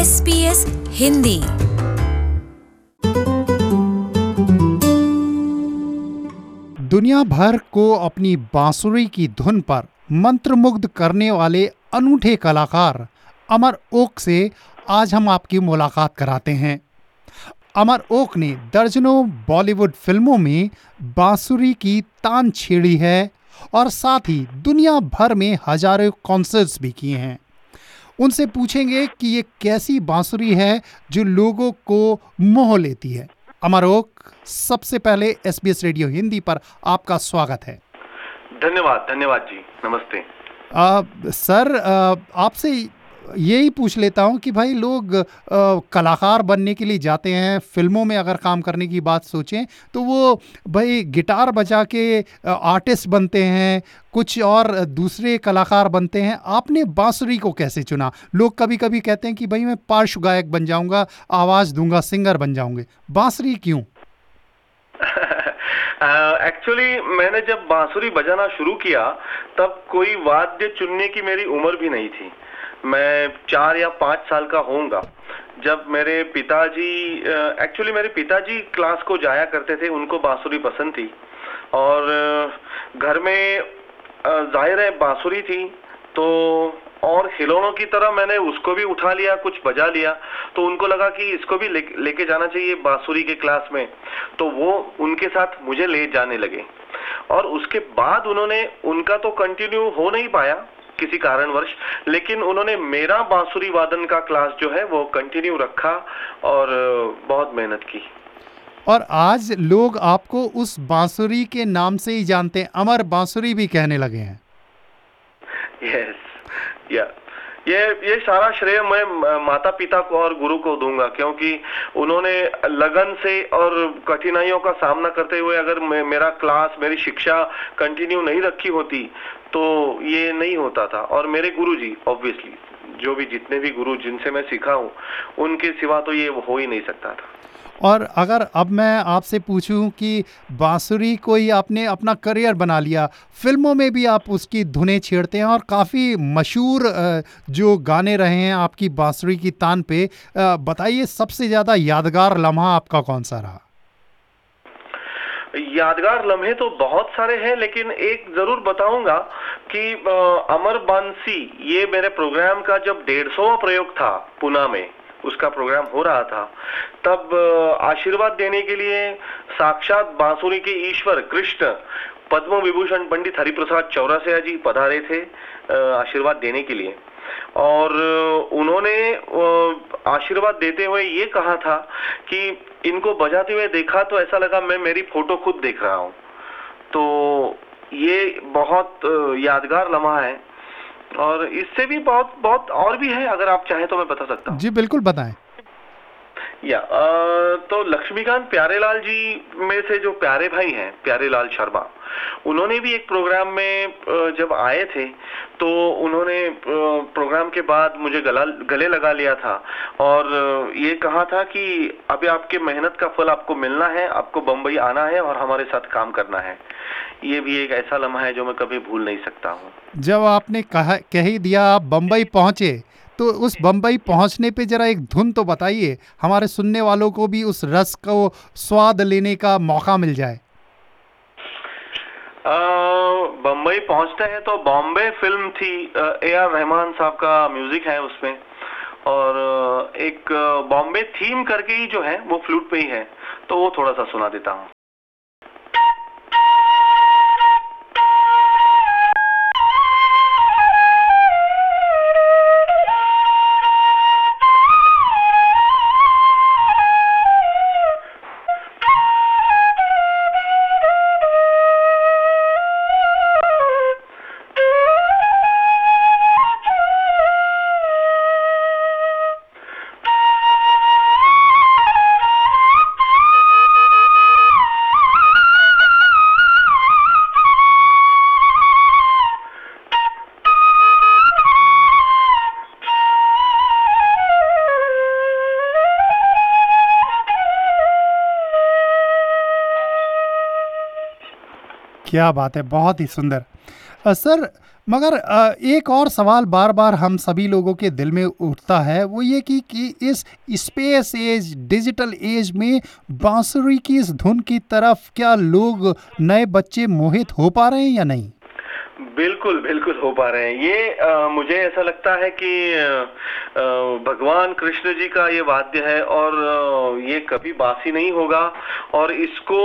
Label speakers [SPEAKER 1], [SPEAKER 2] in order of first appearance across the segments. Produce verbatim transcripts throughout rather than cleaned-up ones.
[SPEAKER 1] S B S Hindi.
[SPEAKER 2] दुनिया भर को अपनी बांसुरी की धुन पर मंत्रमुग्ध करने वाले अनूठे कलाकार अमर ओक से आज हम आपकी मुलाकात कराते हैं। अमर ओक ने दर्जनों बॉलीवुड फिल्मों में बांसुरी की तान छेड़ी है और साथ ही दुनिया भर में हजारों कॉन्सर्ट्स भी किए हैं। उनसे पूछेंगे कि ये कैसी बांसुरी है जो लोगों को मोह लेती है। अमर ओक, सबसे पहले S B S radio Hindi पर आपका स्वागत है।
[SPEAKER 3] धन्यवाद धन्यवाद जी, नमस्ते।
[SPEAKER 2] आ, सर, आ, आपसे यही पूछ लेता हूँ कि भाई लोग आ, कलाकार बनने के लिए जाते हैं, फिल्मों में अगर काम करने की बात सोचें तो वो भाई गिटार बजा के आर्टिस्ट बनते हैं, कुछ और दूसरे कलाकार बनते हैं। आपने बांसुरी को कैसे चुना? लोग कभी कभी कहते हैं कि भाई मैं पार्श्व गायक बन जाऊंगा, आवाज़ दूंगा, सिंगर बन जाऊंगे। बांसुरी क्यों?
[SPEAKER 3] एक्चुअली uh, मैंने जब बांसुरी बजाना शुरू किया तब कोई वाद्य चुनने की मेरी उम्र भी नहीं थी। मैं चार या पाँच साल का होऊंगा जब मेरे पिताजी एक्चुअली uh, मेरे पिताजी क्लास को जाया करते थे, उनको बांसुरी पसंद थी और uh, घर में uh, जाहिर है बांसुरी थी तो और खिलौनों की तरह मैंने उसको भी उठा लिया, कुछ बजा लिया। तो उनको लगा कि इसको भी ले, लेके जाना चाहिए बांसुरी के क्लास में, तो वो उनके साथ मुझे ले जाने लगे। और उसके बाद उन्होंने, उनका तो कंटिन्यू हो नहीं पाया किसी कारणवश, लेकिन उन्होंने मेरा बांसुरी वादन का क्लास जो है वो कंटिन्यू रखा और बहुत मेहनत की।
[SPEAKER 2] और आज लोग आपको उस बांसुरी के नाम से ही जानते हैं, अमर बांसुरी भी कहने लगे हैं।
[SPEAKER 3] यस, या ये ये सारा श्रेय मैं माता पिता को और गुरु को दूंगा, क्योंकि उन्होंने लगन से और कठिनाइयों का सामना करते हुए अगर मेरा क्लास, मेरी शिक्षा कंटिन्यू नहीं रखी होती तो ये नहीं होता था। और मेरे गुरुजी, ऑब्वियसली जो भी जितने भी गुरु जिनसे मैं सीखा हूँ, उनके सिवा तो ये हो ही नहीं सकता था।
[SPEAKER 2] और अगर अब मैं आपसे पूछूं कि बांसुरी को ही आपने अपना करियर बना लिया, फिल्मों में भी आप उसकी धुनें छेड़ते हैं और काफ़ी मशहूर जो गाने रहे हैं आपकी बांसुरी की तान पे, बताइए सबसे ज़्यादा यादगार लम्हा आपका कौन सा रहा?
[SPEAKER 3] यादगार लम्हे तो बहुत सारे हैं, लेकिन एक जरूर बताऊंगा कि अमर बांसी, ये मेरे प्रोग्राम का जब डेढ़ सौवां प्रयोग था, पुणे में उसका प्रोग्राम हो रहा था, तब आशीर्वाद देने के लिए साक्षात बांसुरी के ईश्वर कृष्ण पद्म विभूषण पंडित हरिप्रसाद चौरसिया जी पधारे थे आशीर्वाद देने के लिए। और उन्होंने आशीर्वाद देते हुए ये कहा था कि इनको बजाते हुए देखा तो ऐसा लगा मैं मेरी फोटो खुद देख रहा हूँ। तो ये बहुत यादगार लम्हा है और इससे भी बहुत बहुत और भी है, अगर आप चाहें तो मैं बता सकता हूँ।
[SPEAKER 2] जी बिल्कुल बताएं।
[SPEAKER 3] या आ, तो लक्ष्मीकांत प्यारेलाल जी में से जो प्यारे भाई हैं, प्यारेलाल शर्मा, उन्होंने भी एक प्रोग्राम में जब आए थे तो उन्होंने प्रोग्राम के बाद मुझे गला गले लगा लिया था और ये कहा था कि अभी आपके मेहनत का फल आपको मिलना है, आपको बम्बई आना है और हमारे साथ काम करना है। ये भी एक ऐसा लम्हा है जो मैं कभी भूल नहीं सकता हूँ।
[SPEAKER 2] जब आपने कहा कह ही दिया आप बम्बई पहुंचे, तो उस बम्बई पहुंचने पे जरा एक धुन तो बताइए, हमारे सुनने वालों को भी उस रस को स्वाद लेने का मौका मिल जाए।
[SPEAKER 3] बम्बई पहुंचते हैं तो बॉम्बे फिल्म थी, ए आर रहमान साहब का म्यूजिक है उसमें, और एक बॉम्बे थीम करके ही जो है वो फ्लूट पे ही है, तो वो थोड़ा सा सुना देता हूँ।
[SPEAKER 2] क्या बात है, बहुत ही सुंदर। अ, सर मगर अ, एक और सवाल बार बार हम सभी लोगों के दिल में उठता है, वो ये कि कि इस स्पेस एज डिजिटल एज में बांसुरी की इस धुन की तरफ क्या लोग, नए बच्चे मोहित हो पा रहे हैं या नहीं?
[SPEAKER 3] बिल्कुल, बिल्कुल हो पा रहे हैं। ये अ, मुझे ऐसा लगता है कि अ, अ, भगवान कृष्ण जी का ये वाद्य है और अ, ये कभी बासी नहीं होगा और इसको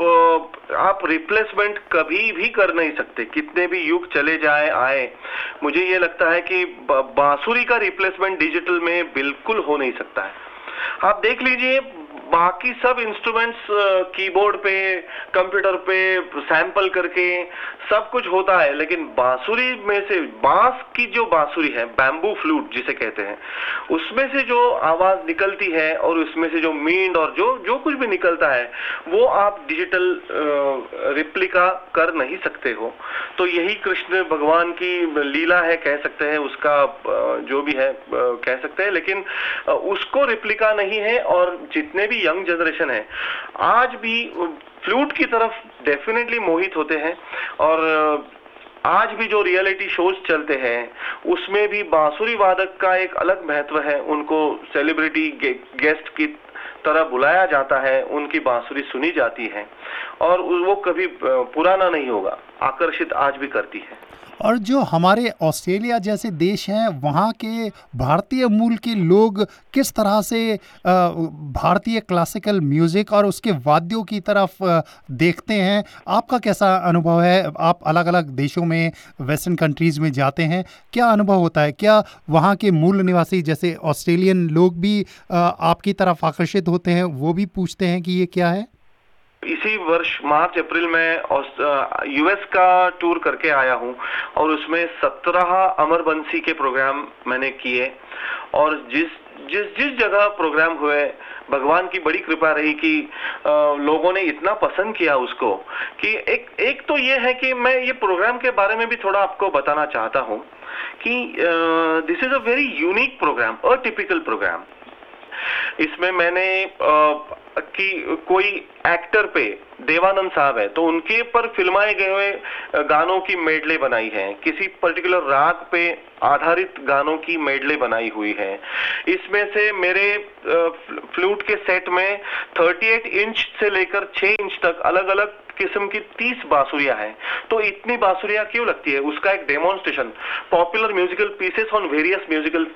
[SPEAKER 3] प आप रिप्लेसमेंट कभी भी कर नहीं सकते, कितने भी युग चले जाए आए। मुझे ये लगता है कि ब बांसुरी का रिप्लेसमेंट डिजिटल में बिल्कुल हो नहीं सकता है। आप देख लीजिए बाकी सब इंस्ट्रूमेंट्स कीबोर्ड पे, कंप्यूटर पे सैंपल करके सब कुछ होता है, लेकिन बांसुरी में से बांस की जो बांसुरी है, बैम्बू फ्लूट जिसे कहते हैं, उसमें से जो आवाज निकलती है और उसमें से जो मींड और जो जो कुछ भी निकलता है वो आप डिजिटल रिप्लिका कर नहीं सकते हो। तो यही कृष्ण भगवान की लीला है, कह सकते हैं, उसका अ, जो भी है अ, कह सकते हैं, लेकिन अ, उसको रिप्लिका नहीं है। और जितने भी यंग जनरेशन है आज भी फ्लूट की तरफ डेफिनेटली मोहित होते हैं और अ, आज भी जो रियलिटी शोज चलते हैं उसमें भी बांसुरी वादक का एक अलग महत्व है। उनको सेलिब्रिटी गे, गेस्ट की तरह बुलाया जाता है, उनकी बांसुरी सुनी जाती है और वो कभी अ, पुराना नहीं होगा, आकर्षित आज भी करती है।
[SPEAKER 2] और जो हमारे ऑस्ट्रेलिया जैसे देश हैं, वहाँ के भारतीय मूल के लोग किस तरह से अ, भारतीय क्लासिकल म्यूज़िक और उसके वाद्यों की तरफ अ, देखते हैं? आपका कैसा अनुभव है? आप अलग-अलग देशों में, वेस्टर्न कंट्रीज़ में जाते हैं, क्या अनुभव होता है? क्या वहाँ के मूल निवासी जैसे ऑस्ट्रेलियन लोग भी अ, आपकी तरफ आकर्षित होते हैं, वो भी पूछते हैं कि ये क्या है?
[SPEAKER 3] इसी वर्ष मार्च अप्रैल में यूएस का टूर करके आया हूँ और उसमें सत्रह अमरबंसी के प्रोग्राम मैंने किए और जिस जिस जिस जगह प्रोग्राम हुए भगवान की बड़ी कृपा रही कि अ, लोगों ने इतना पसंद किया उसको कि एक एक तो ये है कि मैं ये प्रोग्राम के बारे में भी थोड़ा आपको बताना चाहता हूँ कि this is a very unique programme, a typical programme. इसमें मैंने अ, कि कोई एक्टर पे देवानंद साहब है तो उनके पर फिल्माए गए हुए गानों की मेडले बनाई है, किसी पर्टिकुलर राग पे आधारित गानों की मेडले बनाई हुई है। इसमें से मेरे फ्लूट के सेट में अड़तीस इंच से लेकर छह इंच तक अलग अलग किस्म की तीस बांसुरियां हैं। तो इतनी बांसुरियां क्यों लगती है, उसका एक demonstration, popular musical pieces on various musical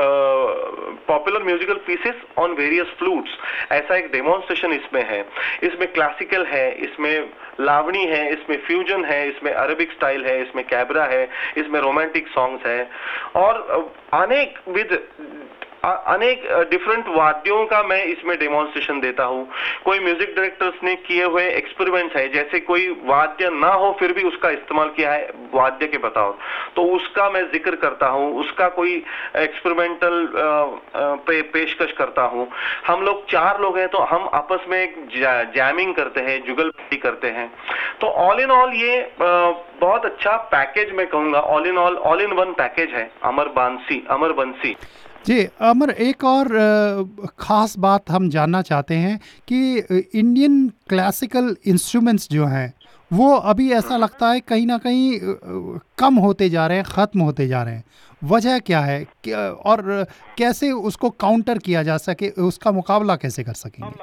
[SPEAKER 3] popular musical pieces on various flutes, ऐसा एक डेमोन्स्ट्रेशन इसमें है। इसमें क्लासिकल है, इसमें लावणी है, इसमें फ्यूजन है, इसमें अरेबिक स्टाइल है, इसमें कैबरा है, इसमें रोमांटिक सॉन्ग्स है और अनेक विद अनेक डिफरेंट वाद्यों का मैं इसमें डेमोन्स्ट्रेशन देता हूँ। कोई म्यूजिक डायरेक्टर्स ने किए हुए एक्सपेरिमेंट्स है, जैसे कोई वाद्य ना हो फिर भी उसका इस्तेमाल किया है वाद्य के बताओ, तो उसका मैं जिक्र करता हूँ, उसका कोई एक्सपेरिमेंटल पे, पेशकश करता हूँ। हम लोग चार लोग हैं तो हम आपस में एक जैमिंग करते हैं, जुगलबंदी करते हैं। तो ऑल इन ऑल ये आ, बहुत अच्छा पैकेज मैं कहूँगा, all in all all in one package है अमर बांसी अमर बंसी।
[SPEAKER 2] जी, अमर एक और अ, ख़ास बात हम जानना चाहते हैं कि अ, इंडियन क्लासिकल इंस्ट्रूमेंट्स जो हैं, वो अभी ऐसा लगता है कहीं न कहीं अ अ, कम होते जा रहे हैं, ख़त्म होते जा रहे हैं। वजह क्या है? क्या और कैसे उसको काउंटर किया जा सके, उसका मुकाबला कैसे कर सकेंगे?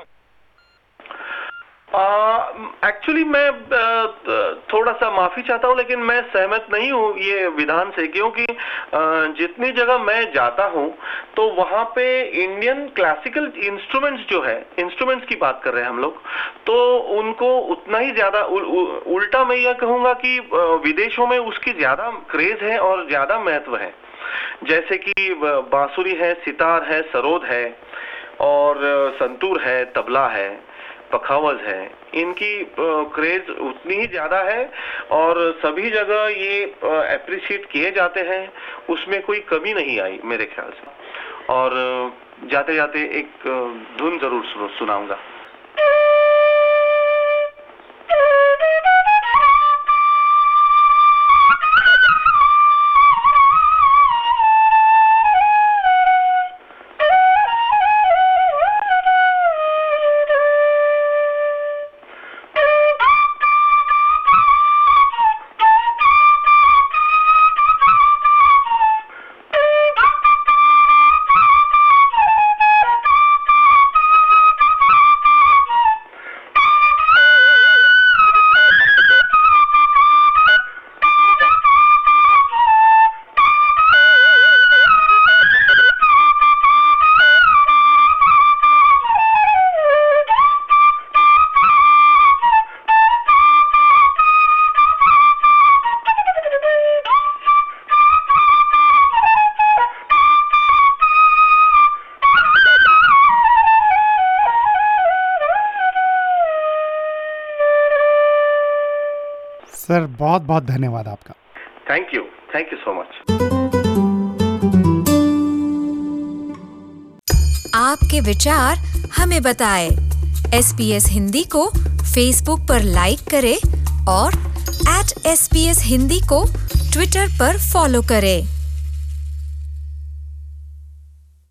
[SPEAKER 3] एक्चुअली मैं अ, थोड़ा सा माफी चाहता हूँ, लेकिन मैं सहमत नहीं हूँ ये विधान से, क्योंकि अ, जितनी जगह मैं जाता हूँ तो वहाँ पे इंडियन क्लासिकल इंस्ट्रूमेंट्स जो है, इंस्ट्रूमेंट्स की बात कर रहे हैं हम लोग, तो उनको उतना ही ज्यादा उ, उ, उल्टा मैं यह कहूँगा कि अ, विदेशों में उसकी ज्यादा क्रेज है और ज्यादा महत्व है। जैसे कि बांसुरी है, सितार है, सरोद है और अ, संतूर है, तबला है, पखावज है, इनकी क्रेज उतनी ही ज्यादा है और सभी जगह ये अप्रिशिएट किए जाते हैं, उसमें कोई कमी नहीं आई मेरे ख्याल से। और जाते जाते एक अ, धुन जरूर सुन- सुनाऊंगा।
[SPEAKER 2] सर बहुत बहुत धन्यवाद आपका।
[SPEAKER 3] Thank you, thank you so much.
[SPEAKER 1] आपके विचार हमें बताएं। एस बी एस हिंदी को फेसबुक पर लाइक करें और at S B S Hindi को ट्विटर पर फॉलो करें।